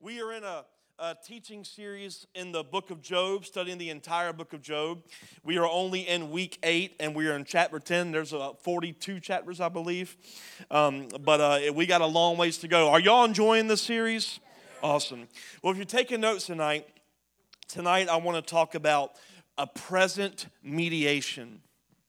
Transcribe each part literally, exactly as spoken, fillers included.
We are in a, a teaching series in the book of Job, studying the entire book of Job. We are only in week eight, and we are in chapter ten. There's about forty-two chapters, I believe. Um, but uh, we got a long ways to go. Are y'all enjoying this series? Awesome. Well, if you're taking notes tonight, tonight I want to talk about a present mediation.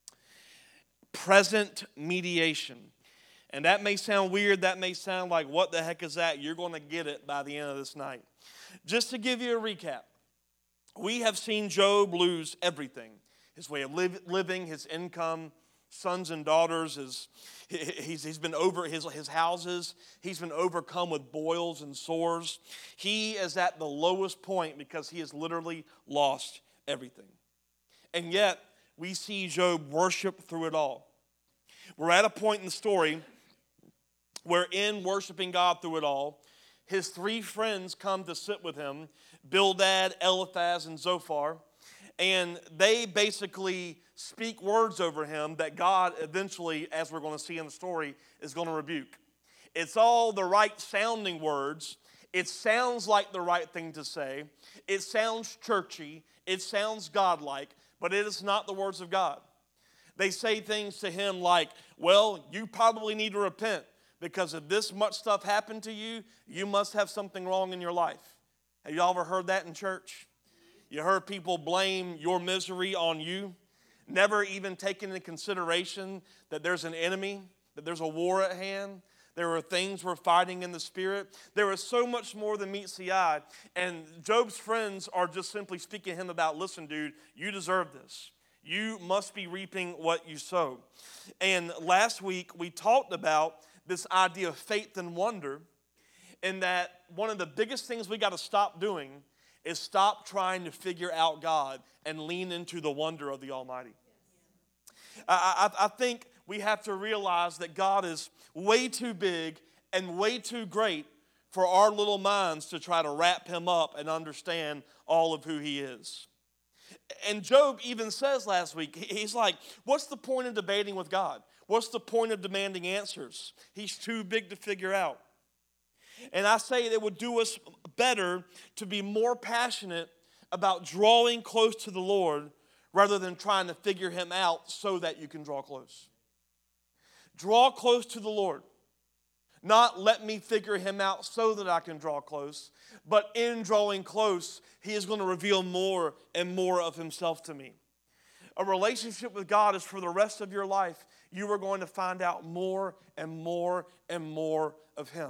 Present mediation. And that may sound weird. That may sound like, what the heck is that? You're going to get it by the end of this night. Just to give you a recap, we have seen Job lose everything. His way of live, living, his income, sons and daughters. His, he's, he's been over his, his houses. He's been overcome with boils and sores. He is at the lowest point because he has literally lost everything. And yet, we see Job worship through it all. We're at a point in the story where in worshiping God through it all, his three friends come to sit with him, Bildad, Eliphaz, and Zophar, and they basically speak words over him that God eventually, as we're going to see in the story, is going to rebuke. It's all the right sounding words. It sounds like the right thing to say. It sounds churchy. It sounds godlike, but it is not the words of God. They say things to him like, well, you probably need to repent because if this much stuff happened to you, you must have something wrong in your life. Have y'all ever heard that in church? You heard people blame your misery on you, never even taking into consideration that there's an enemy, that there's a war at hand. There are things we're fighting in the spirit. There is so much more than meets the eye. And Job's friends are just simply speaking to him about, listen, dude, you deserve this. You must be reaping what you sow. And last week we talked about this idea of faith and wonder, and that one of the biggest things we got to stop doing is stop trying to figure out God and lean into the wonder of the Almighty. I, I, I think we have to realize that God is way too big and way too great for our little minds to try to wrap him up and understand all of who he is. And Job even says last week, he's like, what's the point of debating with God? What's the point of demanding answers? He's too big to figure out. And I say it would do us better to be more passionate about drawing close to the Lord rather than trying to figure him out so that you can draw close. Draw close to the Lord. Not let me figure him out so that I can draw close, but in drawing close, he is going to reveal more and more of himself to me. A relationship with God is for the rest of your life. You are going to find out more and more and more of him.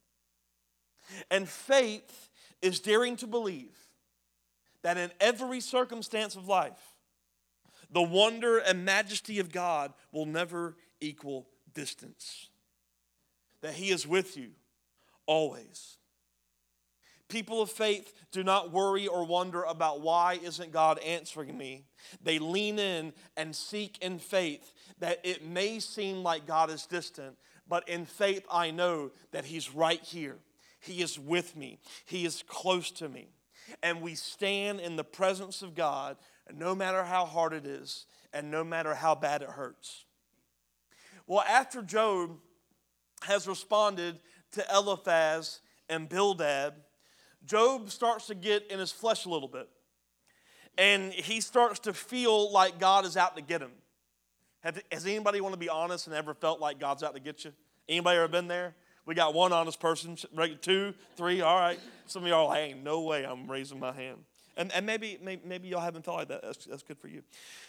And faith is daring to believe that in every circumstance of life, the wonder and majesty of God will never equal distance. That he is with you always. People of faith do not worry or wonder about why isn't God answering me. They lean in and seek in faith that it may seem like God is distant, but in faith I know that he's right here. He is with me. He is close to me. And we stand in the presence of God no matter how hard it is and no matter how bad it hurts. Well, after Job has responded to Eliphaz and Bildad, Job starts to get in his flesh a little bit. And he starts to feel like God is out to get him. Have, has anybody want to be honest and ever felt like God's out to get you? Anybody ever been there? We got one honest person, two, three, all right. Some of y'all are like, ain't no way I'm raising my hand. And, and maybe, maybe, maybe y'all haven't felt like that. That's, that's good for you.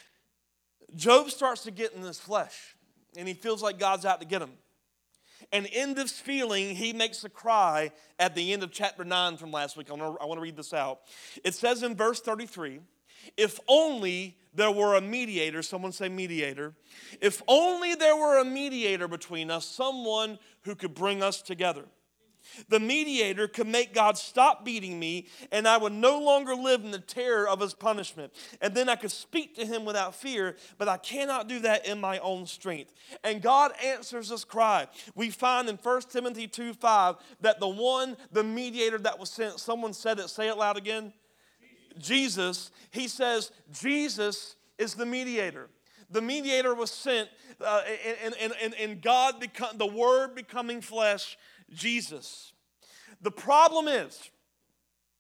Job starts to get in his flesh. And he feels like God's out to get him. And in this feeling, he makes a cry at the end of chapter nine from last week. I want to, I want to read this out. It says in verse thirty-three, if only there were a mediator, someone say mediator. If only there were a mediator between us, someone who could bring us together. The mediator could make God stop beating me, and I would no longer live in the terror of his punishment. And then I could speak to him without fear, but I cannot do that in my own strength. And God answers this cry. We find in First Timothy two five that the one, the mediator that was sent, someone said it, say it loud again. Jesus. Jesus, he says, Jesus is the mediator. The mediator was sent, uh, and, and, and, and God, become, the Word becoming flesh, Jesus. The problem is,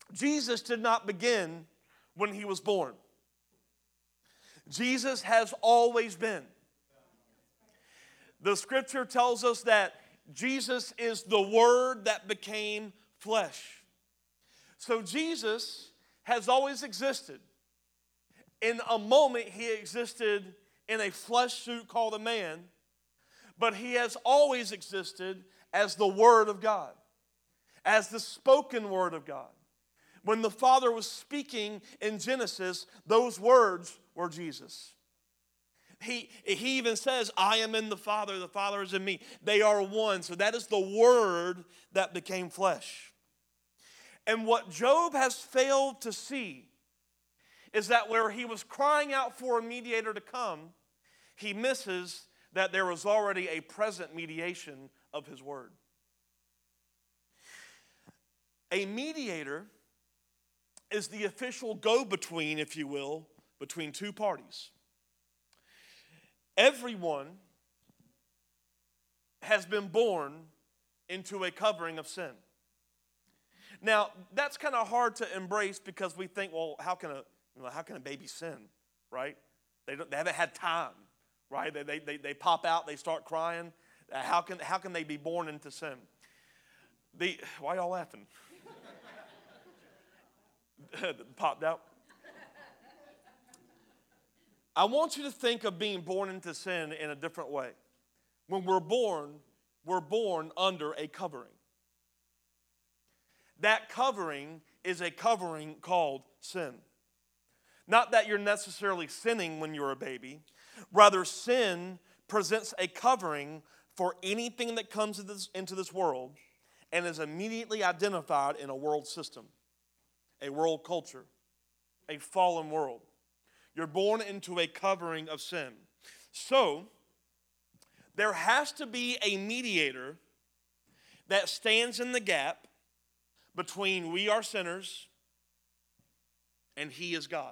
Jesus did not begin when he was born. Jesus has always been. The scripture tells us that Jesus is the Word that became flesh. So Jesus has always existed. In a moment, he existed in a flesh suit called a man, but he has always existed as the Word of God, as the spoken Word of God. When the Father was speaking in Genesis, those words were Jesus. He, he even says, I am in the Father, the Father is in me. They are one. So that is the Word that became flesh. And what Job has failed to see is that where he was crying out for a mediator to come, he misses that there was already a present mediation of his word. A mediator is the official go-between, if you will, between two parties. Everyone has been born into a covering of sin. Now, that's kind of hard to embrace because we think, well, how can a, you know, how can a baby sin, right? They, don't, they haven't had time, right? They, they, they, they pop out, they start crying. Uh, how can, how can they be born into sin? The, why y'all laughing? Popped out. I want you to think of being born into sin in a different way. When we're born, we're born under a covering. That covering is a covering called sin. Not that you're necessarily sinning when you're a baby. Rather, sin presents a covering for anything that comes into this, into this world and is immediately identified in a world system, a world culture, a fallen world. You're born into a covering of sin. So, there has to be a mediator that stands in the gap between we are sinners and he is God.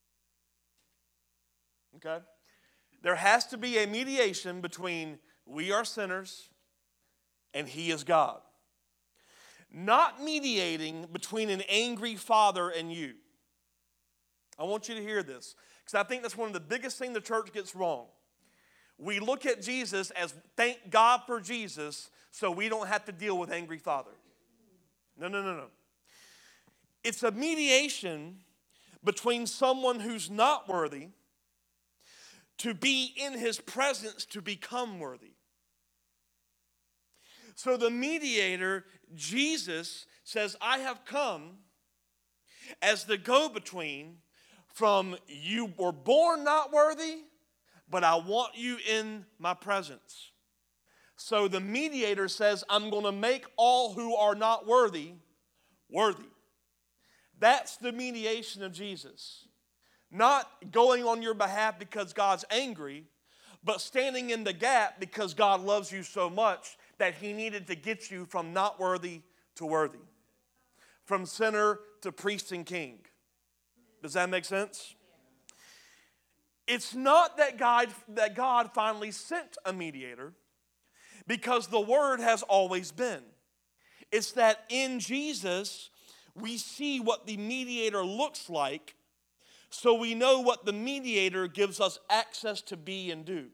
Okay? There has to be a mediation between we are sinners and he is God. Not mediating between an angry father and you. I want you to hear this, because I think that's one of the biggest things the church gets wrong. We look at Jesus as thank God for Jesus so we don't have to deal with angry father. No, no, no, no. It's a mediation between someone who's not worthy to be in his presence to become worthy. So the mediator, Jesus, says, I have come as the go-between from you were born not worthy, but I want you in my presence. So the mediator says, I'm going to make all who are not worthy, worthy. That's the mediation of Jesus. Not going on your behalf because God's angry, but standing in the gap because God loves you so much that he needed to get you from not worthy to worthy. From sinner to priest and king. Does that make sense? It's not that God, that God finally sent a mediator, because the Word has always been. It's that in Jesus, we see what the mediator looks like, so we know what the mediator gives us access to be and do.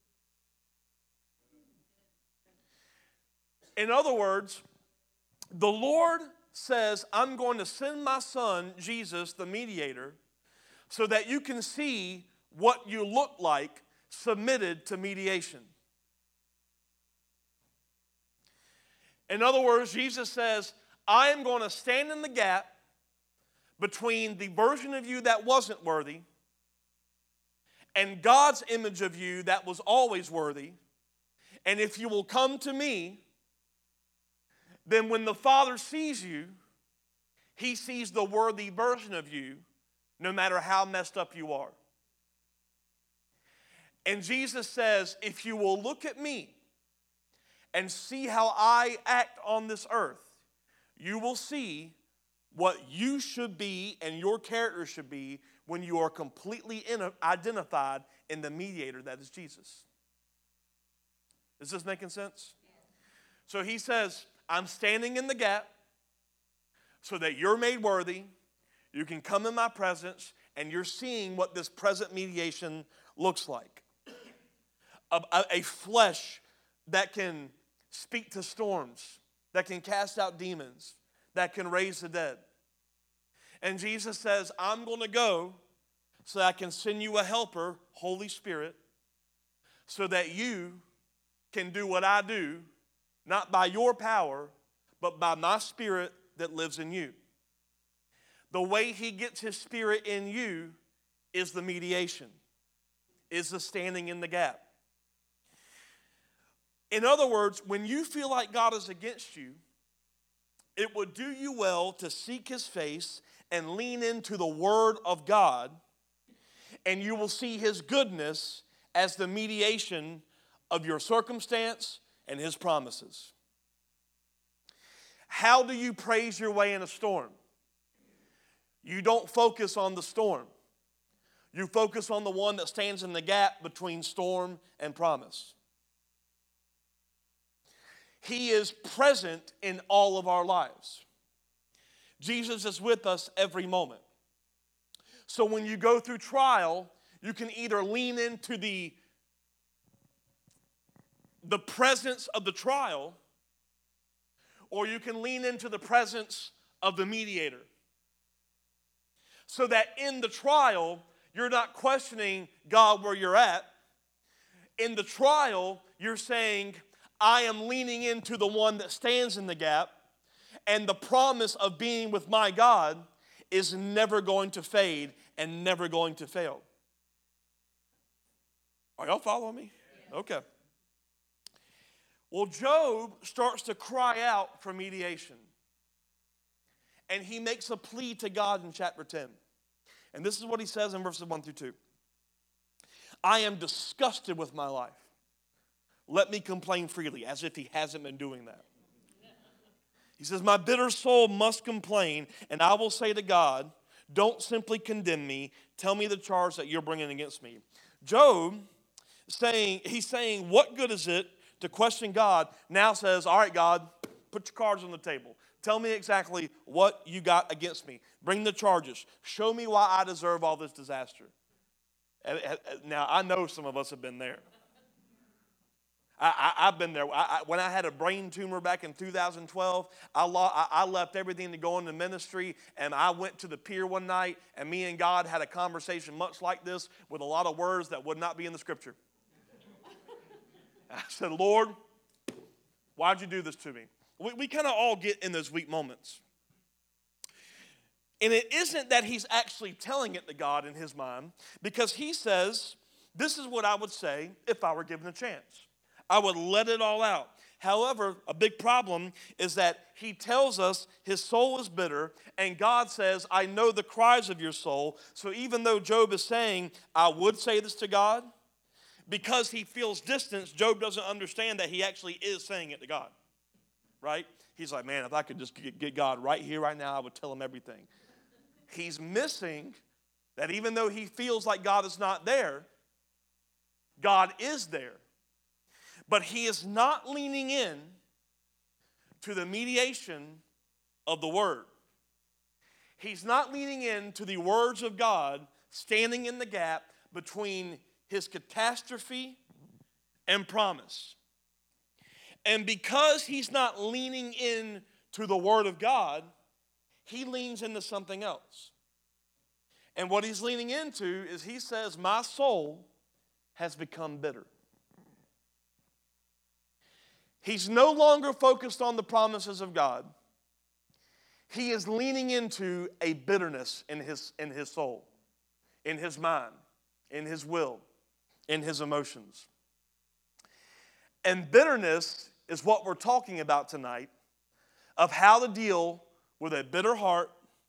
In other words, the Lord says, I'm going to send my son, Jesus, the mediator, so that you can see what you look like submitted to mediation. In other words, Jesus says, I am going to stand in the gap between the version of you that wasn't worthy and God's image of you that was always worthy. And if you will come to me, then when the Father sees you, he sees the worthy version of you, no matter how messed up you are. And Jesus says, if you will look at me and see how I act on this earth, you will see what you should be and your character should be when you are completely identified in the mediator that is Jesus. Is this making sense? So he says, I'm standing in the gap so that you're made worthy, you can come in my presence, and you're seeing what this present mediation looks like. A, a, a flesh that can speak to storms, that can cast out demons, that can raise the dead. And Jesus says, I'm going to go so that I can send you a helper, Holy Spirit, so that you can do what I do, not by your power, but by my Spirit that lives in you. The way he gets his Spirit in you is the mediation, is the standing in the gap. In other words, when you feel like God is against you, it would do you well to seek his face and lean into the Word of God, and you will see his goodness as the mediation of your circumstance and his promises. How do you praise your way in a storm? You don't focus on the storm. You focus on the one that stands in the gap between storm and promise. He is present in all of our lives. Jesus is with us every moment. So when you go through trial, you can either lean into the, the presence of the trial, or you can lean into the presence of the mediator. So that in the trial, you're not questioning God where you're at. In the trial, you're saying, I am leaning into the one that stands in the gap, and the promise of being with my God is never going to fade and never going to fail. Are y'all following me? Okay. Well, Job starts to cry out for mediation. And he makes a plea to God in chapter ten. And this is what he says in verses one through two. I am disgusted with my life. Let me complain freely, as if he hasn't been doing that. He says, my bitter soul must complain, and I will say to God, don't simply condemn me. Tell me the charge that you're bringing against me. Job, saying, he's saying, what good is it to question God? Now says, all right, God, put your cards on the table. Tell me exactly what you got against me. Bring the charges. Show me why I deserve all this disaster. Now, I know some of us have been there. I, I, I've been there. I, I, when I had a brain tumor back in two thousand twelve, I, lo- I, I left everything to go into ministry, and I went to the pier one night, and me and God had a conversation much like this with a lot of words that would not be in the scripture. I said, Lord, why'd you do this to me? We, we kind of all get in those weak moments. And it isn't that he's actually telling it to God in his mind, because he says, this is what I would say if I were given a chance. I would let it all out. However, a big problem is that he tells us his soul is bitter, and God says, I know the cries of your soul. So even though Job is saying, I would say this to God, because he feels distance, Job doesn't understand that he actually is saying it to God. Right? He's like, man, if I could just get God right here, right now, I would tell him everything. He's missing that even though he feels like God is not there, God is there. But he is not leaning in to the mediation of the Word. He's not leaning in to the words of God standing in the gap between his catastrophe and promise. And because he's not leaning in to the Word of God, he leans into something else. And what he's leaning into is he says, my soul has become bitter. He's no longer focused on the promises of God. He is leaning into a bitterness in his, in his soul, in his mind, in his will, in his emotions. And bitterness is what we're talking about tonight, of how to deal with a bitter heart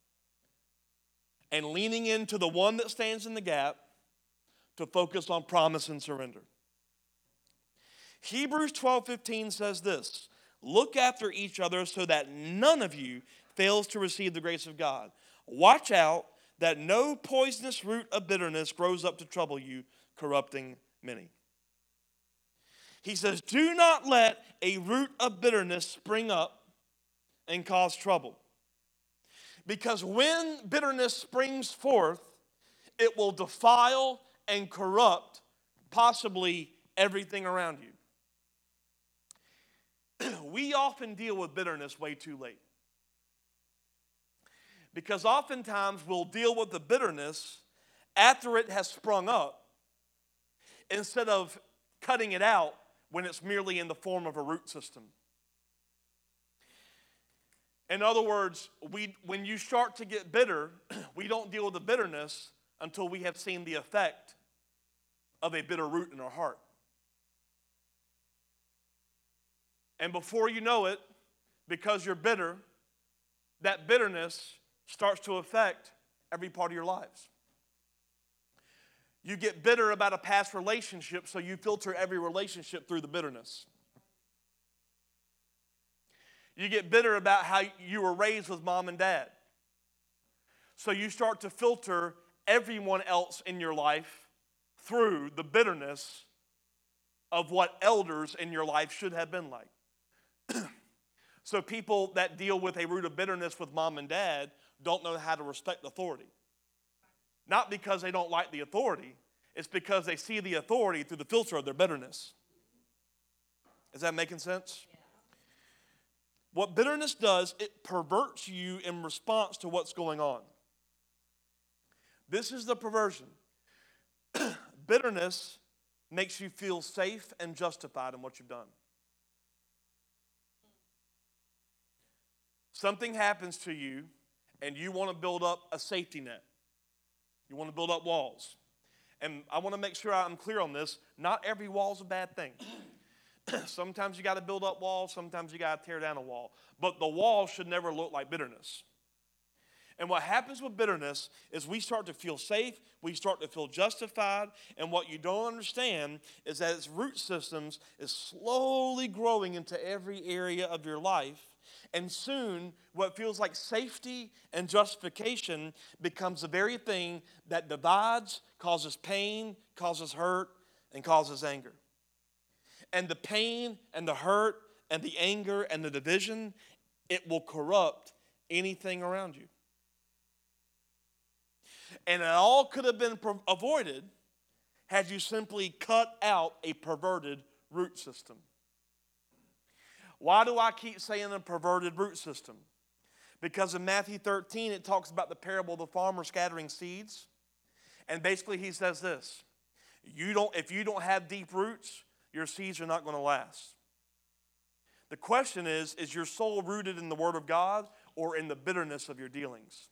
and leaning into the one that stands in the gap to focus on promise and surrender. Hebrews twelve fifteen says this, look after each other so that none of you fails to receive the grace of God. Watch out that no poisonous root of bitterness grows up to trouble you, corrupting many. He says, do not let a root of bitterness spring up and cause trouble. Because when bitterness springs forth, it will defile and corrupt possibly everything around you. We often deal with bitterness way too late. Because oftentimes we'll deal with the bitterness after it has sprung up instead of cutting it out when it's merely in the form of a root system. In other words, we, when you start to get bitter, we don't deal with the bitterness until we have seen the effect of a bitter root in our heart. And before you know it, because you're bitter, that bitterness starts to affect every part of your lives. You get bitter about a past relationship, so you filter every relationship through the bitterness. You get bitter about how you were raised with mom and dad. So you start to filter everyone else in your life through the bitterness of what elders in your life should have been like. So people that deal with a root of bitterness with mom and dad don't know how to respect authority. Not because they don't like the authority, it's because they see the authority through the filter of their bitterness. Is that making sense? Yeah. What bitterness does, it perverts you in response to what's going on. This is the perversion. Bitterness makes you feel safe and justified in what you've done. Something happens to you, and you want to build up a safety net. You want to build up walls. And I want to make sure I'm clear on this. Not every wall is a bad thing. Sometimes you got to build up walls. Sometimes you got to tear down a wall. But the wall should never look like bitterness. And what happens with bitterness is we start to feel safe. We start to feel justified. And what you don't understand is that its root systems is slowly growing into every area of your life. And soon, what feels like safety and justification becomes the very thing that divides, causes pain, causes hurt, and causes anger. And the pain and the hurt and the anger and the division, it will corrupt anything around you. And it all could have been avoided had you simply cut out a perverted root system. Why do I keep saying a perverted root system? Because in Matthew thirteen, it talks about the parable of the farmer scattering seeds. And basically he says this, you don't, if you don't have deep roots, your seeds are not going to last. The question is, is your soul rooted in the Word of God or in the bitterness of your dealings?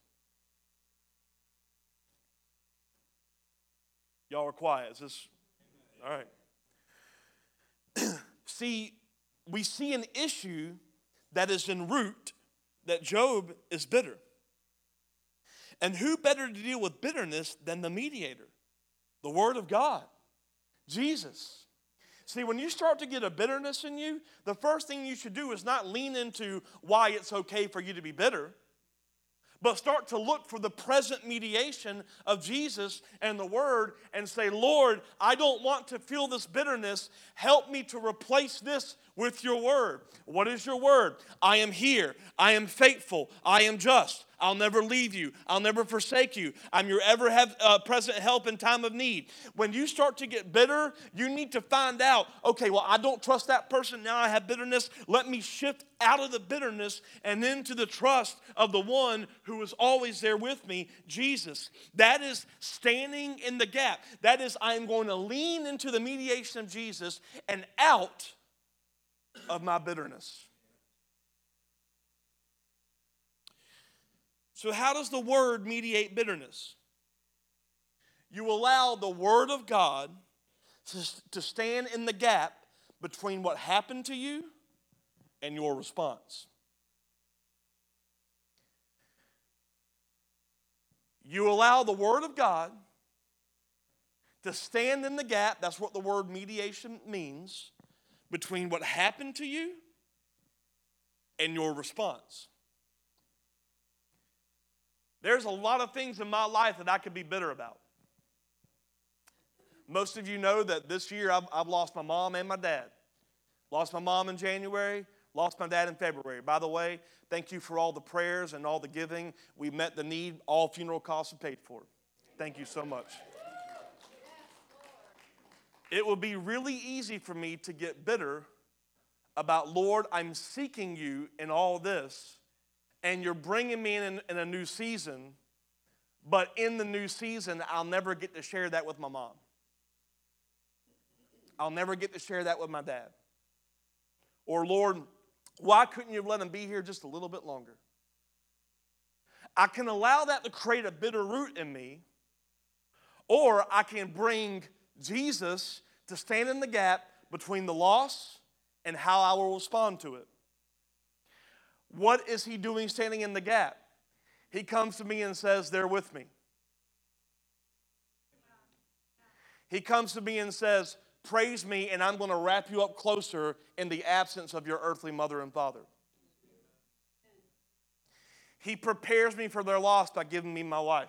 Y'all are quiet. Is this, all right. See, we see an issue that is in root, that Job is bitter. And who better to deal with bitterness than the mediator, the Word of God, Jesus. See, when you start to get a bitterness in you, the first thing you should do is not lean into why it's okay for you to be bitter, but start to look for the present mediation of Jesus and the Word and say, Lord, I don't want to feel this bitterness. Help me to replace this with your Word. What is your Word? I am here. I am faithful. I am just. I'll never leave you. I'll never forsake you. I'm your ever have, uh, present help in time of need. When you start to get bitter, you need to find out, okay, well, I don't trust that person. Now I have bitterness. Let me shift out of the bitterness and into the trust of the one who is always there with me, Jesus. That is standing in the gap. That is, I am going to lean into the mediation of Jesus and out of my bitterness. So how does the Word mediate bitterness? You allow the Word of God to, to stand in the gap between what happened to you and your response. You allow the Word of God to stand in the gap, that's what the word mediation means, between what happened to you and your response. There's a lot of things in my life that I could be bitter about. Most of you know that this year I've, I've lost my mom and my dad. Lost my mom in January, Lost my dad in February. By the way, thank you for all the prayers and all the giving. We met the need. All funeral costs are paid for. Thank you so much. It would be really easy for me to get bitter about, Lord, I'm seeking you in all this, and you're bringing me in, in a new season, but in the new season, I'll never get to share that with my mom. I'll never get to share that with my dad. Or, Lord, why couldn't you have let him be here just a little bit longer? I can allow that to create a bitter root in me, or I can bring Jesus to stand in the gap between the loss and how I will respond to it. What is he doing standing in the gap? He comes to me and says, they're with me. He comes to me and says, praise me, and I'm going to wrap you up closer in the absence of your earthly mother and father. He prepares me for their loss by giving me my wife.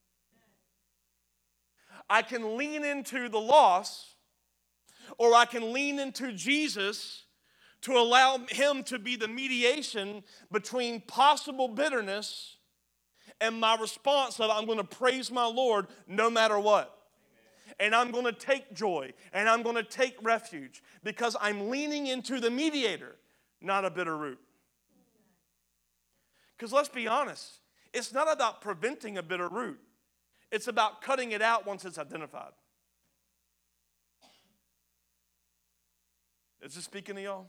I can lean into the loss, or I can lean into Jesus to allow him to be the mediation between possible bitterness and my response of, I'm going to praise my Lord no matter what. And I'm going to take joy, and I'm going to take refuge, because I'm leaning into the mediator, not a bitter root. Because let's be honest, it's not about preventing a bitter root. It's about cutting it out once it's identified. Is this speaking to y'all?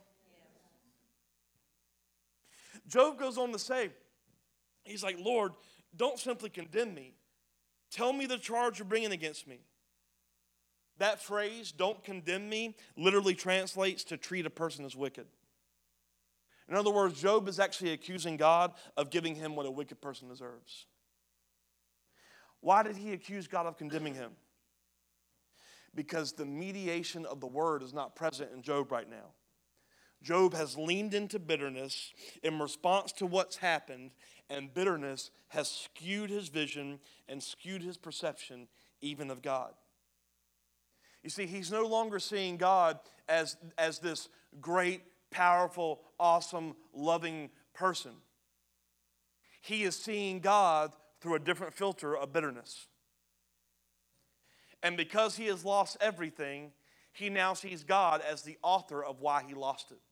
Job goes on to say, he's like, Lord, don't simply condemn me. Tell me the charge you're bringing against me. That phrase, don't condemn me, literally translates to treat a person as wicked. In other words, Job is actually accusing God of giving him what a wicked person deserves. Why did he accuse God of condemning him? Because the mediation of the word is not present in Job right now. Job has leaned into bitterness in response to what's happened, and bitterness has skewed his vision and skewed his perception even of God. You see, he's no longer seeing God as, as this great, powerful, awesome, loving person. He is seeing God through a different filter of bitterness. And because he has lost everything, he now sees God as the author of why he lost it.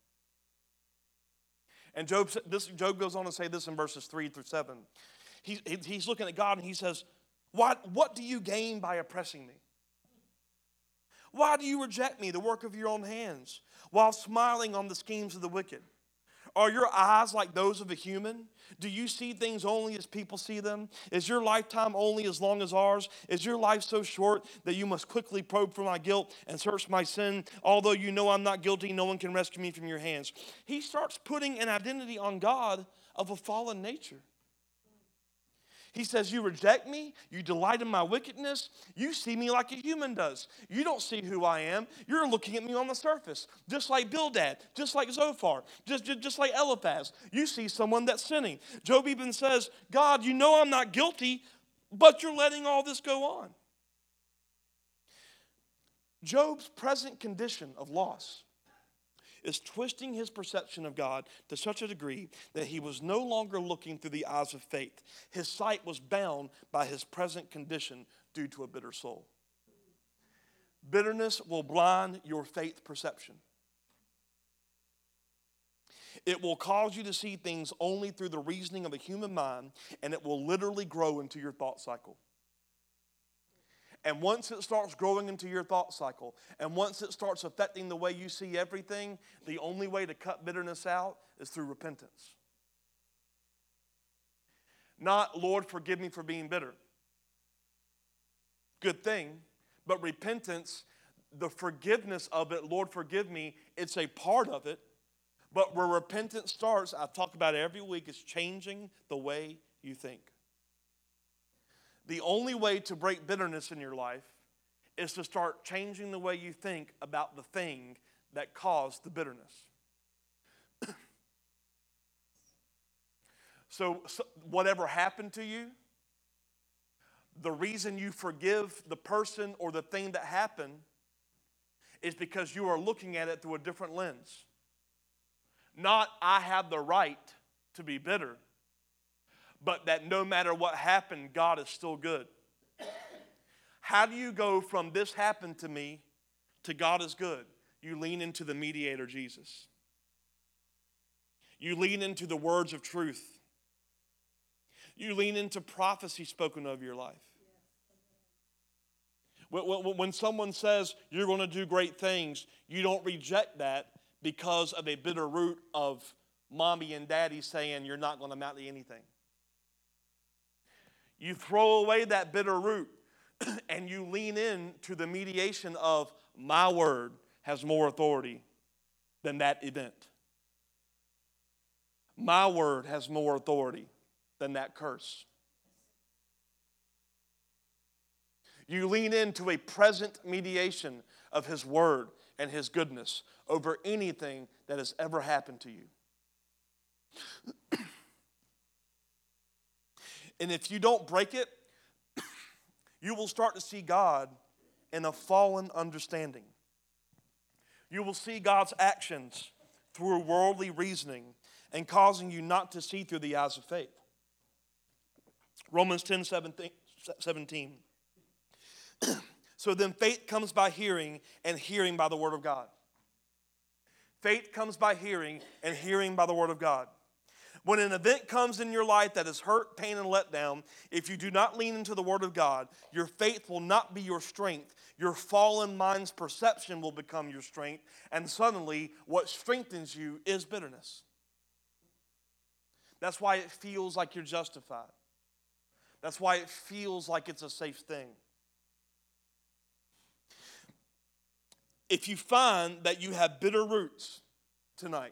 And Job, this, Job goes on to say this in verses three through seven. He, he's looking at God and he says, what, what do you gain by oppressing me? Why do you reject me, the work of your own hands, while smiling on the schemes of the wicked? Are your eyes like those of a human? Do you see things only as people see them? Is your lifetime only as long as ours? Is your life so short that you must quickly probe for my guilt and search my sin? Although you know I'm not guilty, no one can rescue me from your hands. He starts putting an identity on God of a fallen nature. He says, you reject me, you delight in my wickedness, you see me like a human does. You don't see who I am. You're looking at me on the surface, just like Bildad, just like Zophar, just, just, just like Eliphaz. You see someone that's sinning. Job even says, God, you know I'm not guilty, but you're letting all this go on. Job's present condition of loss is twisting his perception of God to such a degree that he was no longer looking through the eyes of faith. His sight was bound by his present condition due to a bitter soul. Bitterness will blind your faith perception. It will cause you to see things only through the reasoning of a human mind, and it will literally grow into your thought cycle. And once it starts growing into your thought cycle, and once it starts affecting the way you see everything, the only way to cut bitterness out is through repentance. Not, Lord, forgive me for being bitter. Good thing, but repentance, the forgiveness of it, Lord, forgive me, it's a part of it. But where repentance starts, I talk about it every week, is changing the way you think. The only way to break bitterness in your life is to start changing the way you think about the thing that caused the bitterness. so, so whatever happened to you, the reason you forgive the person or the thing that happened is because you are looking at it through a different lens. Not I have the right to be bitter, but that no matter what happened, God is still good. How do you go from this happened to me to God is good? You lean into the mediator, Jesus. You lean into the words of truth. You lean into prophecy spoken over your life. When someone says you're going to do great things, you don't reject that because of a bitter root of mommy and daddy saying you're not going to amount to anything. You throw away that bitter root and you lean in to the mediation of my word has more authority than that event. My word has more authority than that curse. You lean into a present mediation of his word and his goodness over anything that has ever happened to you. And if you don't break it, you will start to see God in a fallen understanding. You will see God's actions through worldly reasoning and causing you not to see through the eyes of faith. Romans ten seventeen. So then faith comes by hearing, and hearing by the word of God. Faith comes by hearing, and hearing by the word of God. When an event comes in your life that is hurt, pain, and letdown, if you do not lean into the word of God, your faith will not be your strength. Your fallen mind's perception will become your strength, and suddenly what strengthens you is bitterness. That's why it feels like you're justified. That's why it feels like it's a safe thing. If you find that you have bitter roots tonight,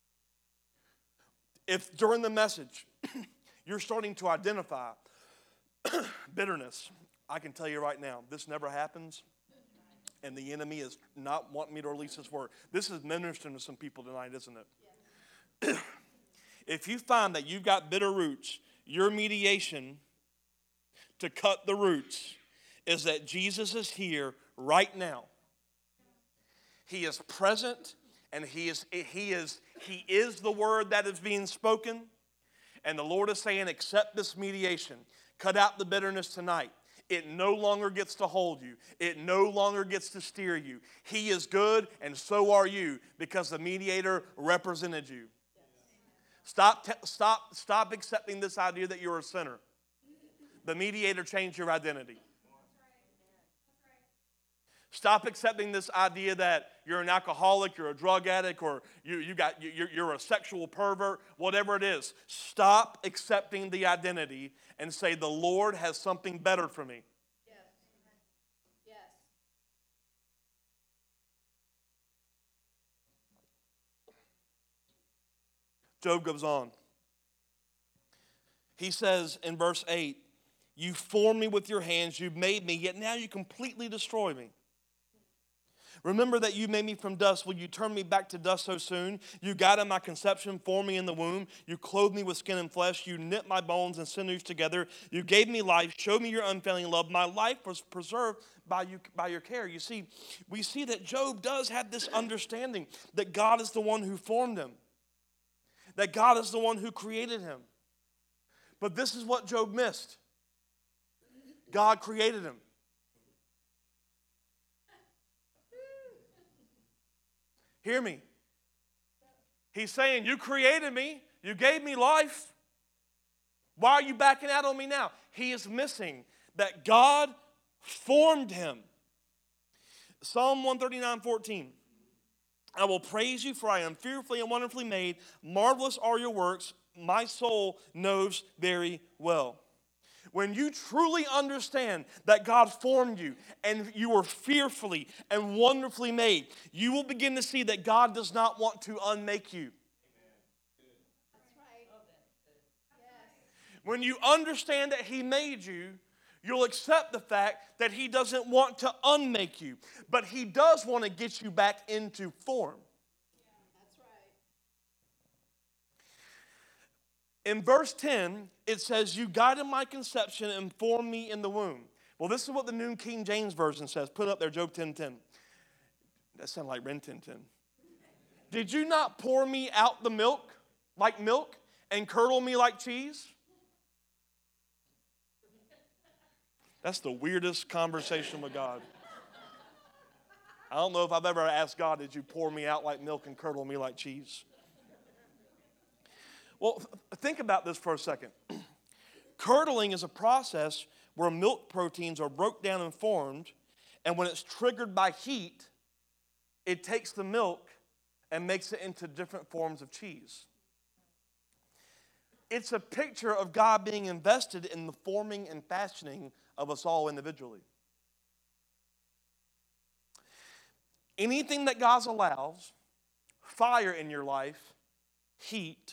if during the message you're starting to identify bitterness, I can tell you right now, this never happens, and the enemy is not wanting me to release this word. This is ministering to some people tonight, isn't it? Yes. If you find that you've got bitter roots, your mediation to cut the roots is that Jesus is here right now. He is present, and he is, he is, he is the word that is being spoken. And the Lord is saying, accept this mediation. Cut out the bitterness tonight. It no longer gets to hold you. It no longer gets to steer you. He is good, and so are you, because the mediator represented you. Stop, te- stop, stop accepting this idea that you're a sinner. The mediator changed your identity. Stop accepting this idea that you're an alcoholic, you're a drug addict, or you, you got, you're, you're a sexual pervert, whatever it is. Stop accepting the identity and say, the Lord has something better for me. Yes. Yes. Job goes on. He says in verse eight, you formed me with your hands, you made me, yet now you completely destroy me. Remember that you made me from dust. Will you turn me back to dust so soon? You guided my conception, formed me in the womb. You clothed me with skin and flesh. You knit my bones and sinews together. You gave me life, showed me your unfailing love. My life was preserved by you, by your care. You see, we see that Job does have this understanding that God is the one who formed him, that God is the one who created him. But this is what Job missed. God created him. Hear me. He's saying, you created me. You gave me life. Why are you backing out on me now? He is missing that God formed him. Psalm one thirty-nine, fourteen. I will praise you, for I am fearfully and wonderfully made. Marvelous are your works. My soul knows very well. When you truly understand that God formed you and you were fearfully and wonderfully made, you will begin to see that God does not want to unmake you. That's right. Yes. When you understand that he made you, you'll accept the fact that he doesn't want to unmake you, but he does want to get you back into form. That's right. In verse ten, it says, you guided my conception and formed me in the womb. Well, this is what the New King James Version says. Put up there, Job ten ten. That sounds like Ren ten ten. Did you not pour me out the milk like milk and curdle me like cheese? That's the weirdest conversation with God. I don't know if I've ever asked God, did you pour me out like milk and curdle me like cheese? Well, think about this for a second. Curdling is a process where milk proteins are broken down and formed, and when it's triggered by heat, it takes the milk and makes it into different forms of cheese. It's a picture of God being invested in the forming and fashioning of us all individually. Anything that God allows, fire in your life, heat,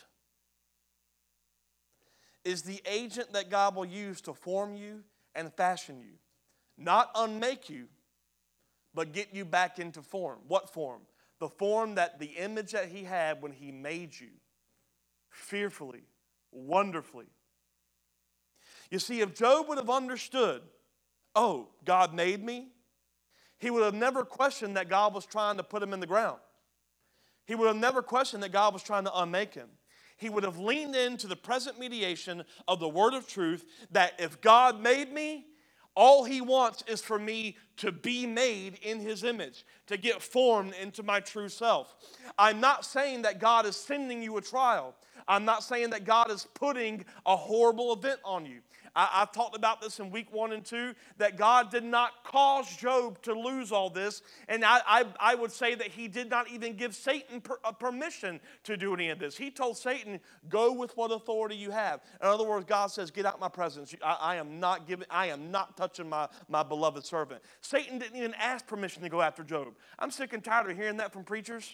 is the agent that God will use to form you and fashion you. Not unmake you, but get you back into form. What form? The form that the image that he had when he made you. Fearfully, wonderfully. You see, if Job would have understood, oh, God made me, he would have never questioned that God was trying to put him in the ground. He would have never questioned that God was trying to unmake him. He would have leaned into the present mediation of the word of truth that if God made me, all he wants is for me to be made in his image, to get formed into my true self. I'm not saying that God is sending you a trial. I'm not saying that God is putting a horrible event on you. I, I've talked about this in week one and two, that God did not cause Job to lose all this. And I, I, I would say that he did not even give Satan per, uh, permission to do any of this. He told Satan, go with what authority you have. In other words, God says, get out my presence. I, I am not giving, I am not touching my, my beloved servant. Satan didn't even ask permission to go after Job. I'm sick and tired of hearing that from preachers.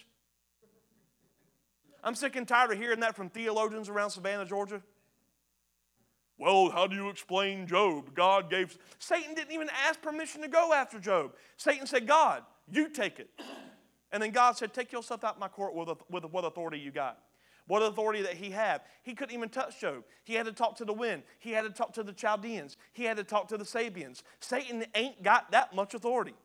I'm sick and tired of hearing that from theologians around Savannah, Georgia. Well, how do you explain Job? God gave... Satan didn't even ask permission to go after Job. Satan said, God, you take it. And then God said, take yourself out of my court with, with what authority you got. What authority that he had. He couldn't even touch Job. He had to talk to the wind. He had to talk to the Chaldeans. He had to talk to the Sabians. Satan ain't got that much authority.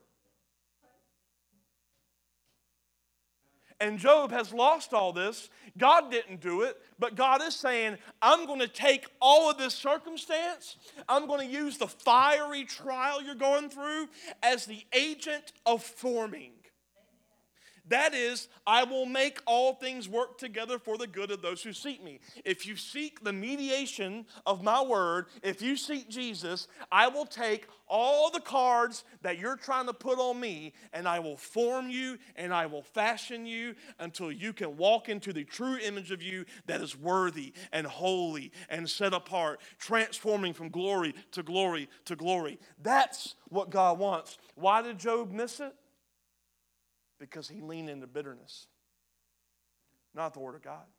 And Job has lost all this. God didn't do it, but God is saying, I'm going to take all of this circumstance, I'm going to use the fiery trial you're going through as the agent of forming. That is, I will make all things work together for the good of those who seek me. If you seek the mediation of my word, if you seek Jesus, I will take all the cards that you're trying to put on me, and I will form you, and I will fashion you until you can walk into the true image of you that is worthy and holy and set apart, transforming from glory to glory to glory. That's what God wants. Why did Job miss it? Because he leaned into bitterness, not the word of God.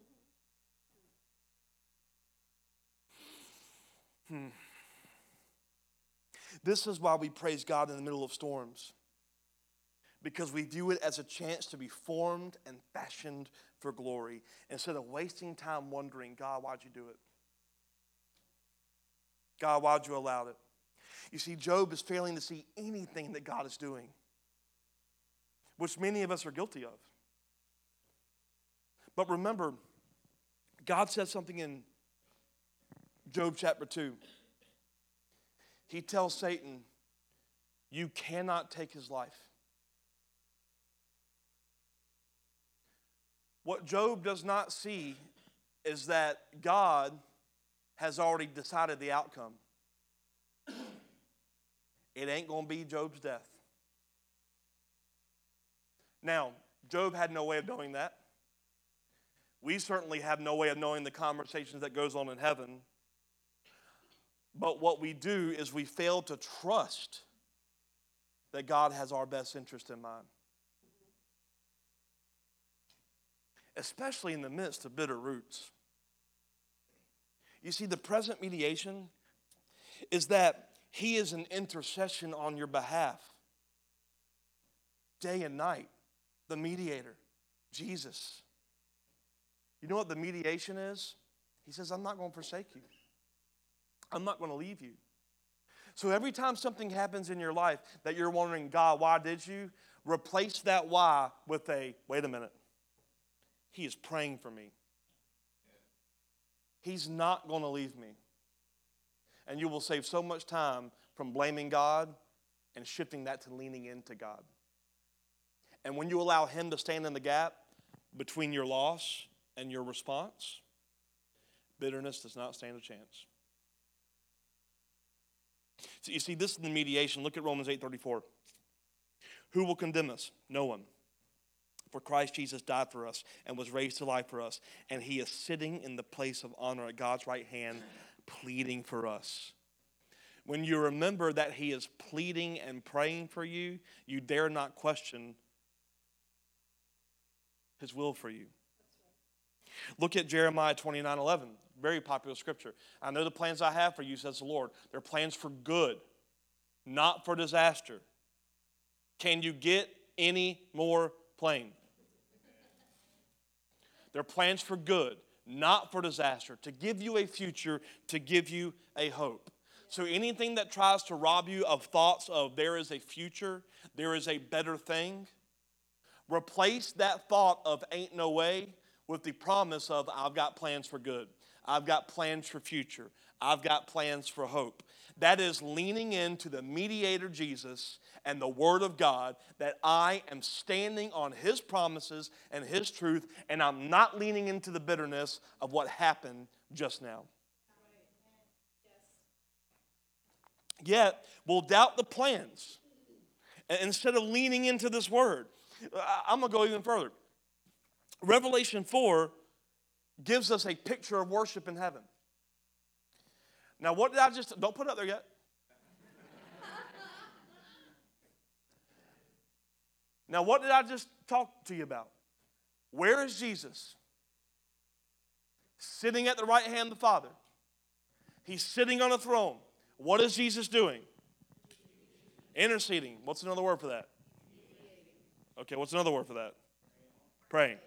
Hmm. This is why we praise God in the middle of storms. Because we view it as a chance to be formed and fashioned for glory. Instead of wasting time wondering, God, why'd you do it? God, why'd you allow it? You see, Job is failing to see anything that God is doing, which many of us are guilty of. But remember, God said something in Job chapter two. He tells Satan, you cannot take his life. What Job does not see is that God has already decided the outcome. It ain't going to be Job's death. Now, Job had no way of knowing that. We certainly have no way of knowing the conversations that goes on in heaven. But what we do is we fail to trust that God has our best interest in mind. Especially in the midst of bitter roots. You see, the present mediation is that he is an intercession on your behalf. Day and night. The mediator, Jesus. You know what the mediation is? He says, I'm not going to forsake you. I'm not going to leave you. So every time something happens in your life that you're wondering, God, why did you? Replace that why with a, wait a minute. He is praying for me. He's not going to leave me. And you will save so much time from blaming God and shifting that to leaning into God. And when you allow Him to stand in the gap between your loss and your response, bitterness does not stand a chance. So you see, this is the mediation. Look at Romans eight thirty-four. Who will condemn us? No one. For Christ Jesus died for us and was raised to life for us. And He is sitting in the place of honor at God's right hand, pleading for us. When you remember that He is pleading and praying for you, you dare not question His will for you. Look at Jeremiah twenty-nine eleven, very popular scripture. I know the plans I have for you, says the Lord. They're plans for good, not for disaster. Can you get any more plain? They're plans for good, not for disaster, to give you a future, to give you a hope. So anything that tries to rob you of thoughts of there is a future, there is a better thing, replace that thought of ain't no way with the promise of I've got plans for good. I've got plans for future. I've got plans for hope. That is leaning into the mediator Jesus and the Word of God, that I am standing on His promises and His truth, and I'm not leaning into the bitterness of what happened just now. Yet, we'll doubt the plans instead of leaning into this Word. I'm going to go even further. Revelation four gives us a picture of worship in heaven. Now, what did I just, don't put it up there yet. Now, what did I just talk to you about? Where is Jesus? Sitting at the right hand of the Father. He's sitting on a throne. What is Jesus doing? Interceding. What's another word for that? Okay, what's another word for that? Praying.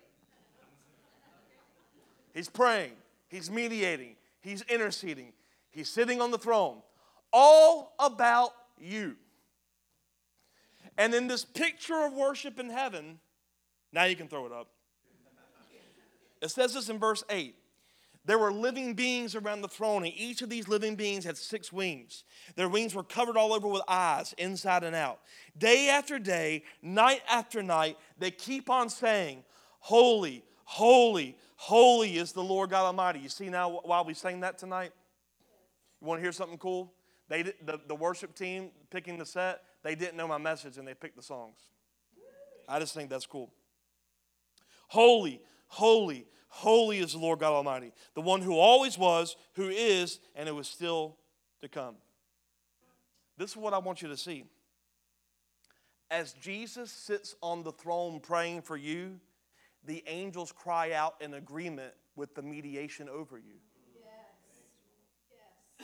He's praying. He's mediating. He's interceding. He's sitting on the throne. All about you. And in this picture of worship in heaven, now you can throw it up. It says this in verse eight. There were living beings around the throne, and each of these living beings had six wings. Their wings were covered all over with eyes, inside and out. Day after day, night after night, they keep on saying, holy, holy, holy is the Lord God Almighty. You see now while we sang that tonight? You want to hear something cool? They did, the, the worship team picking the set, they didn't know my message and they picked the songs. I just think that's cool. Holy, holy, holy is the Lord God Almighty, the one who always was, who is, and who is still to come. This is what I want you to see. As Jesus sits on the throne praying for you, the angels cry out in agreement with the mediation over you. Yes. Yes.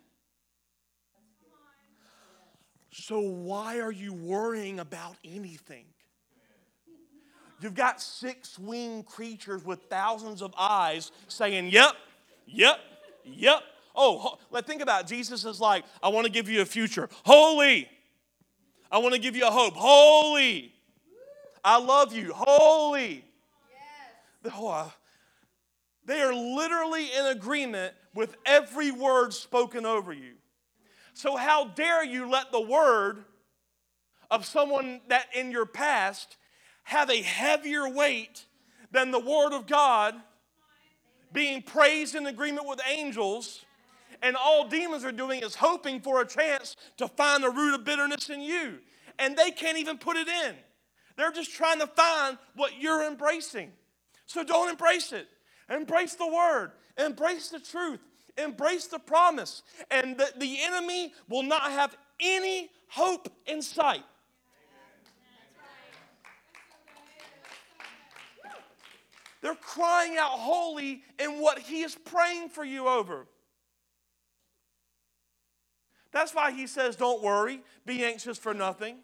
So why are you worrying about anything? You've got six-winged creatures with thousands of eyes saying, yep, yep, yep. Oh, let's think about it. Jesus is like, I want to give you a future. Holy. I want to give you a hope. Holy. I love you. Holy. Yes. Oh, uh, they are literally in agreement with every word spoken over you. So how dare you let the word of someone that in your past have a heavier weight than the word of God being praised in agreement with angels, and all demons are doing is hoping for a chance to find the root of bitterness in you. And they can't even put it in. They're just trying to find what you're embracing. So don't embrace it. Embrace the word. Embrace the truth. Embrace the promise. And the, the enemy will not have any hope in sight. They're crying out holy in what he is praying for you over. That's why he says, don't worry, be anxious for nothing.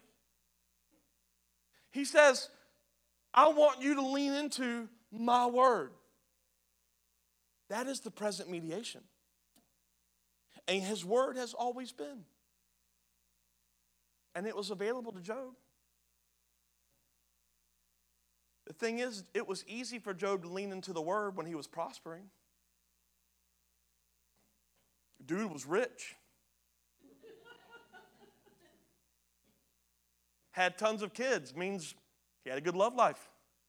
He says, I want you to lean into my word. That is the present mediation. And his word has always been. And it was available to Job. The thing is, it was easy for Job to lean into the word when he was prospering. Dude was rich. Had tons of kids, means he had a good love life.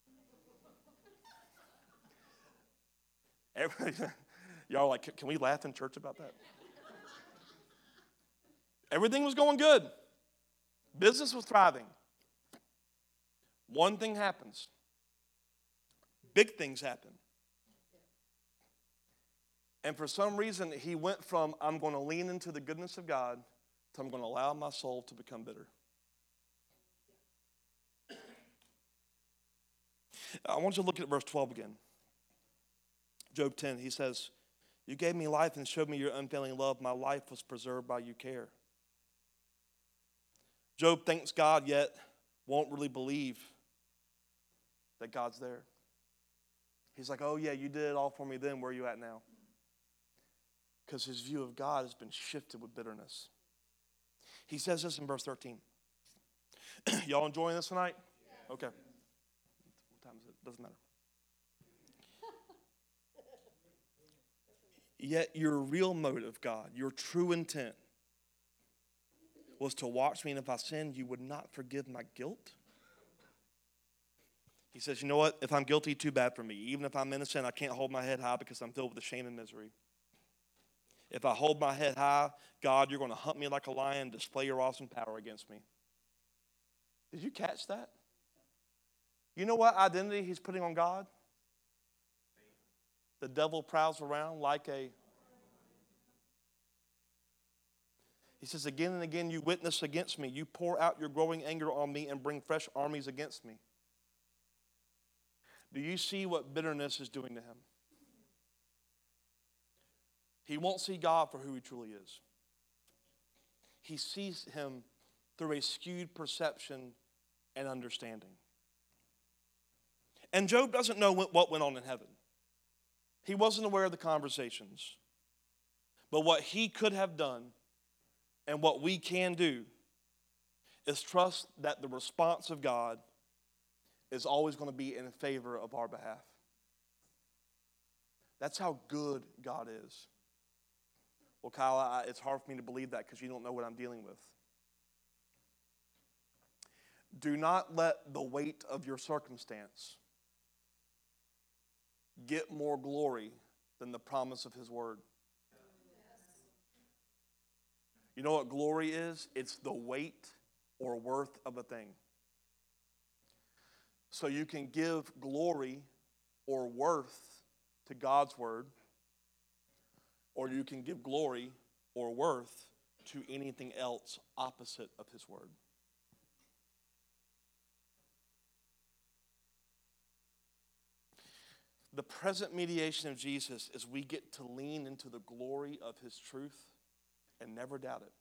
Y'all are like, can we laugh in church about that? Everything was going good. Business was thriving. One thing happens. Big things happen. And for some reason, he went from, I'm going to lean into the goodness of God, to I'm going to allow my soul to become bitter. I want you to look at verse twelve again. Job ten, he says, you gave me life and showed me your unfailing love. My life was preserved by your care. Job thanks God, yet won't really believe that God's there. He's like, oh yeah, you did it all for me then. Where are you at now? Because his view of God has been shifted with bitterness. He says this in verse thirteen. Y'all enjoying this tonight? Yeah. Okay. What time is it? Doesn't matter. Yet your real motive, God, your true intent was to watch me, and if I sinned, you would not forgive my guilt. He says, you know what? If I'm guilty, too bad for me. Even if I'm innocent, I can't hold my head high because I'm filled with shame and misery. If I hold my head high, God, you're going to hunt me like a lion, display your awesome power against me. Did you catch that? You know what identity he's putting on God? The devil prowls around like a... He says, again and again, you witness against me. You pour out your growing anger on me and bring fresh armies against me. Do you see what bitterness is doing to him? He won't see God for who he truly is. He sees him through a skewed perception and understanding. And Job doesn't know what went on in heaven. He wasn't aware of the conversations. But what he could have done and what we can do is trust that the response of God is always going to be in favor of our behalf. That's how good God is. Well, Kyle, I, it's hard for me to believe that because you don't know what I'm dealing with. Do not let the weight of your circumstance get more glory than the promise of his word. You know what glory is? It's the weight or worth of a thing. So you can give glory or worth to God's word, or you can give glory or worth to anything else opposite of his word. The present mediation of Jesus is we get to lean into the glory of his truth and never doubt it.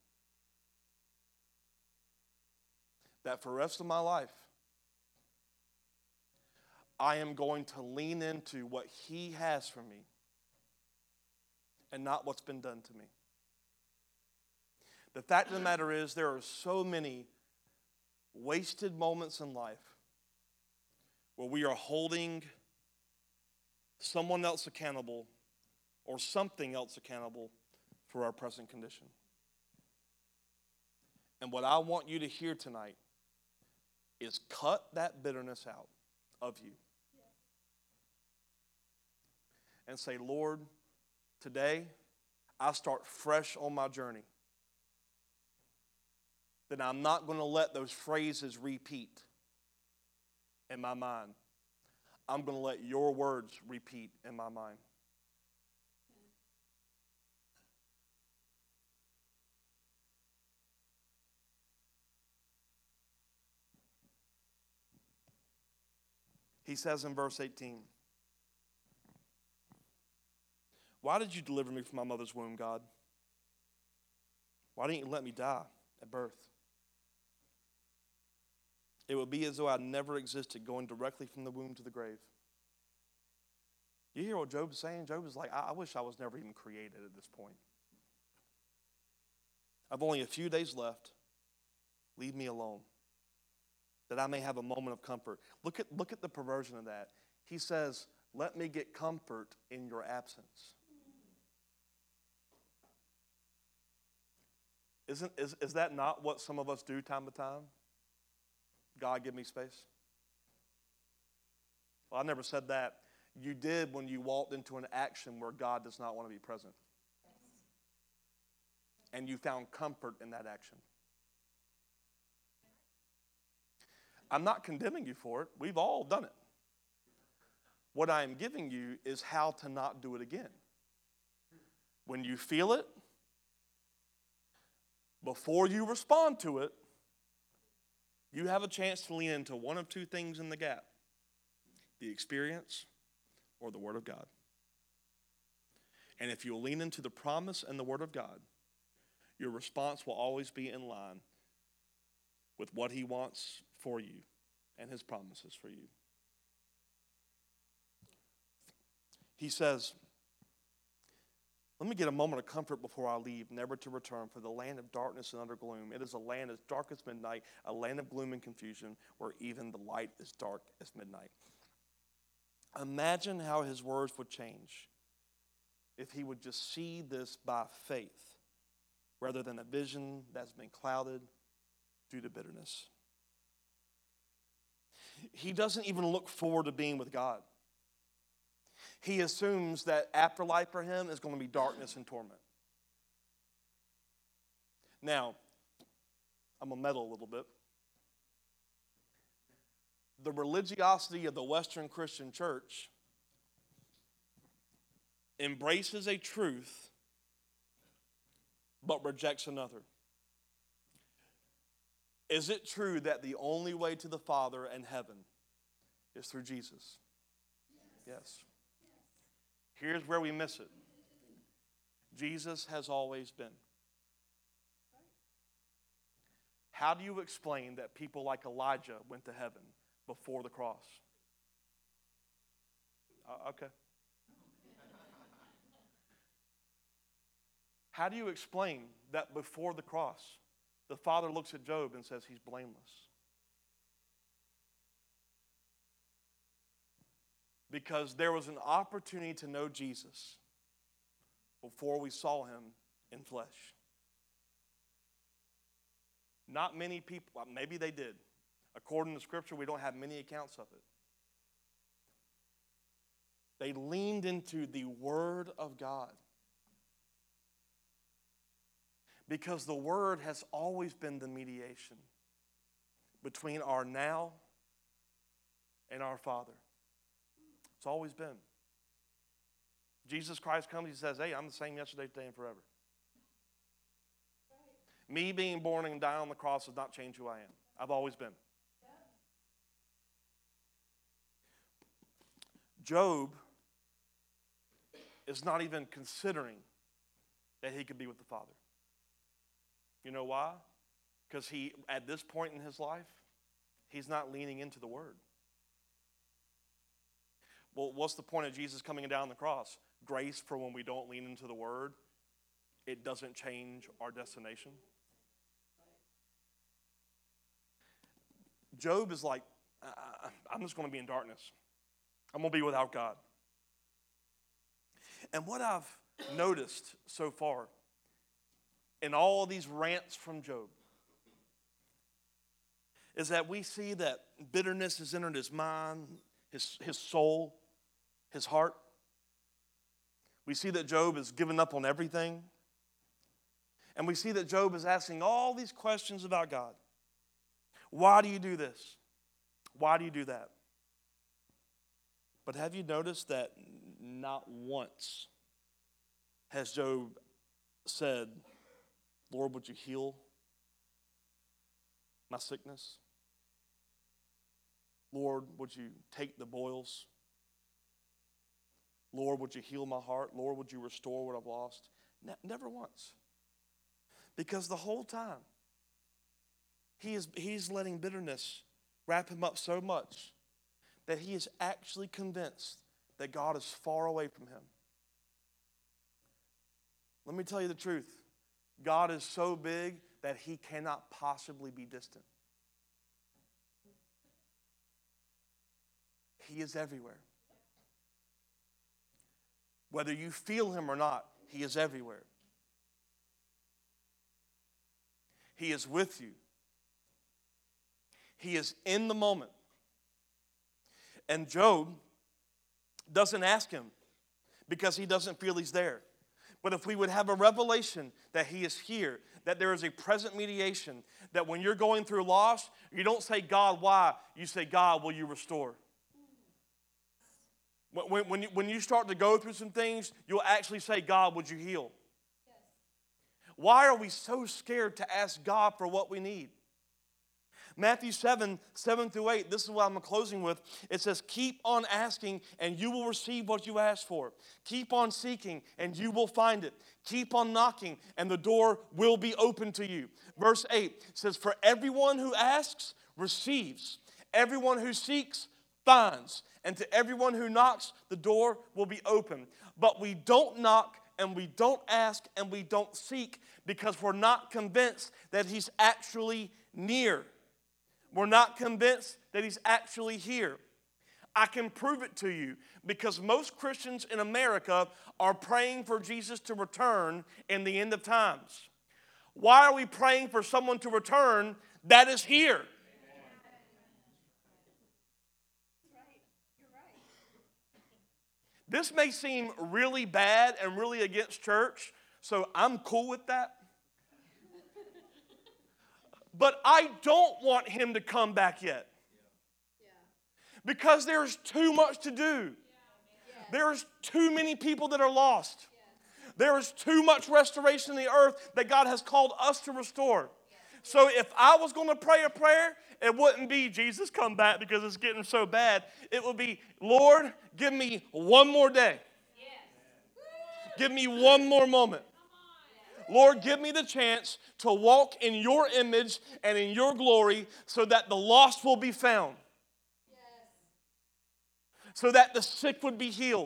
That for the rest of my life, I am going to lean into what he has for me and not what's been done to me. The fact of the matter is, there are so many wasted moments in life where we are holding someone else accountable or something else accountable for our present condition. And what I want you to hear tonight is cut that bitterness out of you. And say, Lord, today I start fresh on my journey. That I'm not going to let those phrases repeat in my mind. I'm going to let your words repeat in my mind. He says in verse eighteen, why did you deliver me from my mother's womb, God? Why didn't you let me die at birth? It would be as though I never existed, going directly from the womb to the grave. You hear what Job is saying? Job is like, I, I wish I was never even created at this point. I've only a few days left. Leave me alone. that I may have a moment of comfort. Look at, look at the perversion of that. He says, let me get comfort in your absence. Isn't, is, is that not what some of us do time to time? God, give me space. Well, I never said that. You did when you walked into an action where God does not want to be present. And you found comfort in that action. I'm not condemning you for it. We've all done it. What I am giving you is how to not do it again. When you feel it, before you respond to it, you have a chance to lean into one of two things in the gap: the experience or the Word of God. And if you'll lean into the promise and the Word of God, your response will always be in line with what He wants for you and His promises for you. He says, let me get a moment of comfort before I leave, never to return, for the land of darkness and utter gloom. It is a land as dark as midnight, a land of gloom and confusion, where even the light is dark as midnight. Imagine how his words would change if he would just see this by faith, rather than a vision that's been clouded due to bitterness. He doesn't even look forward to being with God. He assumes that afterlife for him is going to be darkness and torment. Now, I'm going to meddle a little bit. The religiosity of the Western Christian church embraces a truth but rejects another. Is it true that the only way to the Father and heaven is through Jesus? Yes. Yes. Here's where we miss it. Jesus has always been. How do you explain that people like Elijah went to heaven before the cross? Uh, okay. How do you explain that before the cross, the Father looks at Job and says he's blameless? Because there was an opportunity to know Jesus before we saw him in flesh. Not many people, well, maybe they did. According to Scripture, we don't have many accounts of it. They leaned into the Word of God. Because the Word has always been the mediation between our now and our Father. It's always been. Jesus Christ comes, he says, hey, I'm the same yesterday, today, and forever. Right. Me being born and dying on the cross does not change who I am. I've always been. Yeah. Job is not even considering that he could be with the Father. You know why? Because he, at this point in his life, he's not leaning into the Word. Well, what's the point of Jesus coming down the cross? Grace for when we don't lean into the Word. It doesn't change our destination. Job is like, I'm just going to be in darkness. I'm going to be without God. And what I've noticed so far in all these rants from Job is that we see that bitterness has entered his mind, his, his soul, his heart. We see that Job has given up on everything. And we see that Job is asking all these questions about God. Why do you do this? Why do you do that? But have you noticed that not once has Job said, Lord, would you heal my sickness? Lord, would you take the boils? Lord, would you heal my heart? Lord, would you restore what I've lost? Ne- never once. Because the whole time, he is, he's letting bitterness wrap him up so much that he is actually convinced that God is far away from him. Let me tell you the truth. God is so big that he cannot possibly be distant. He is everywhere. Whether you feel him or not, he is everywhere. He is with you. He is in the moment. And Job doesn't ask him because he doesn't feel he's there. But if we would have a revelation that he is here, that there is a present mediation, that when you're going through loss, you don't say, God, why? You say, God, will you restore? When, when, you, when you start to go through some things, you'll actually say, God, would you heal? Yes. Why are we so scared to ask God for what we need? Matthew seven, seven through eight, this is what I'm closing with. It says, keep on asking and you will receive what you ask for. Keep on seeking and you will find it. Keep on knocking and the door will be open to you. Verse eight says, for everyone who asks receives. Everyone who seeks finds. And to everyone who knocks, the door will be open. But we don't knock and we don't ask and we don't seek because we're not convinced that he's actually near. We're not convinced that he's actually here. I can prove it to you because most Christians in America are praying for Jesus to return in the end of times. Why are we praying for someone to return that is here? This may seem really bad and really against church, so I'm cool with that. But I don't want him to come back yet. Because there's too much to do. There's too many people that are lost. There is too much restoration in the earth that God has called us to restore. So if I was going to pray a prayer, it wouldn't be, Jesus, come back because it's getting so bad. It would be, Lord, give me one more day. Give me one more moment. Lord, give me the chance to walk in your image and in your glory so that the lost will be found. Yes. So that the sick would be healed.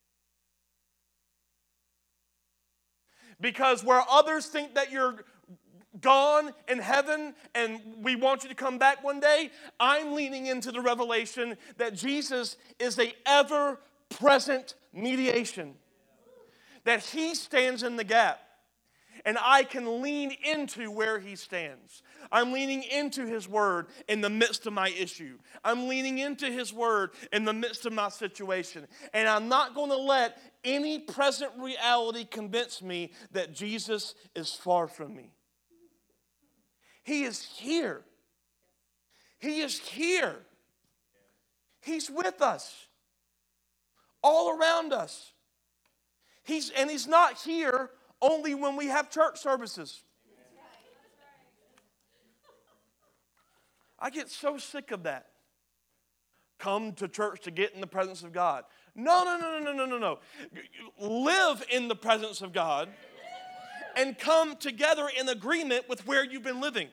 Because where others think that you're gone in heaven and we want you to come back one day, I'm leaning into the revelation that Jesus is an ever-present mediation. That he stands in the gap. And I can lean into where he stands. I'm leaning into his word in the midst of my issue. I'm leaning into his word in the midst of my situation. And I'm not going to let any present reality convince me that Jesus is far from me. He is here. He is here. He's with us. All around us. He's, and he's not here only when we have church services. I get so sick of that. Come to church to get in the presence of God. No, no, no, no, no, no, no. Live in the presence of God and come together in agreement with where you've been living.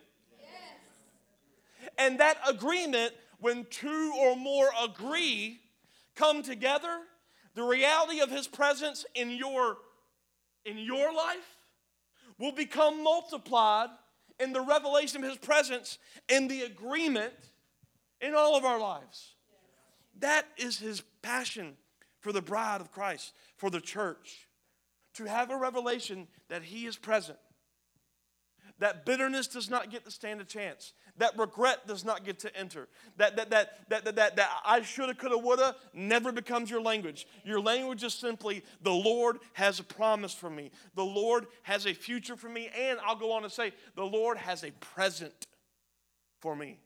And that agreement, when two or more agree, come together, the reality of his presence in your in your life will become multiplied in the revelation of his presence and the agreement in all of our lives. That is his passion for the bride of Christ, for the church, to have a revelation that he is present. That bitterness does not get to stand a chance. That regret does not get to enter. That that that that that, that, that I shoulda, coulda, woulda never becomes your language. Your language is simply, the Lord has a promise for me. The Lord has a future for me. And I'll go on to say, the Lord has a present for me.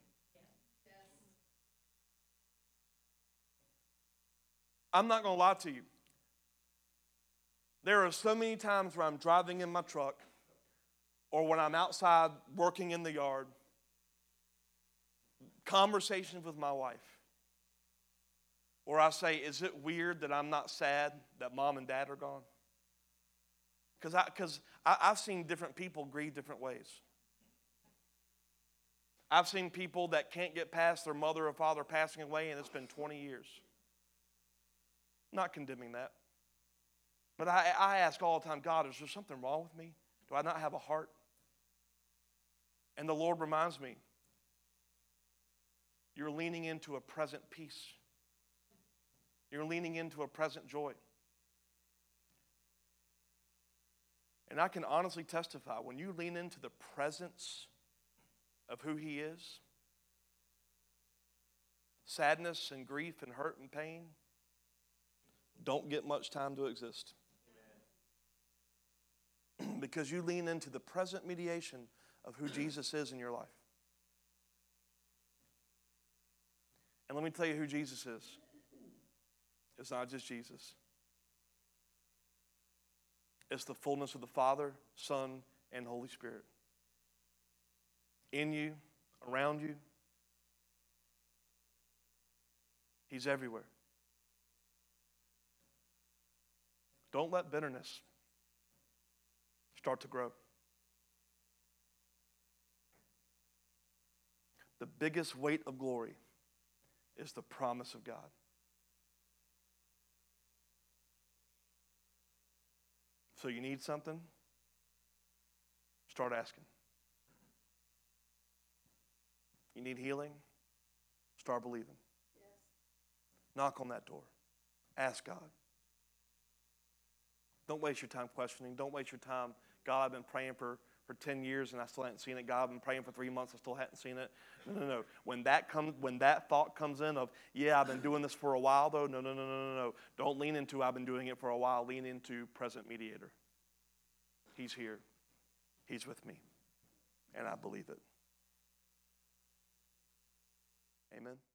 I'm not going to lie to you. There are so many times where I'm driving in my truck or when I'm outside working in the yard, conversations with my wife, where I say, is it weird that I'm not sad that mom and dad are gone? Because I, cause I, I've seen different people grieve different ways. I've seen people that can't get past their mother or father passing away and it's been twenty years. I'm not condemning that. But I, I ask all the time, God, is there something wrong with me? Do I not have a heart? And the Lord reminds me, you're leaning into a present peace. You're leaning into a present joy. And I can honestly testify, when you lean into the presence of who he is, sadness and grief and hurt and pain don't get much time to exist. Because you lean into the present mediation of who Jesus is in your life. And let me tell you who Jesus is. It's not just Jesus. It's the fullness of the Father, Son, and Holy Spirit. In you, around you. He's everywhere. Don't let bitterness start to grow. The biggest weight of glory is the promise of God. So you need something? Start asking. You need healing? Start believing. Yes. Knock on that door. Ask God. Don't waste your time questioning. Don't waste your time. God, I've been praying for, for ten years and I still haven't seen it. God, I've been praying for three months, I still haven't seen it. No, no, no. When that comes, when that thought comes in of, yeah, I've been doing this for a while though. No, no, no, no, no, no. Don't lean into I've been doing it for a while. Lean into present mediator. He's here. He's with me. And I believe it. Amen.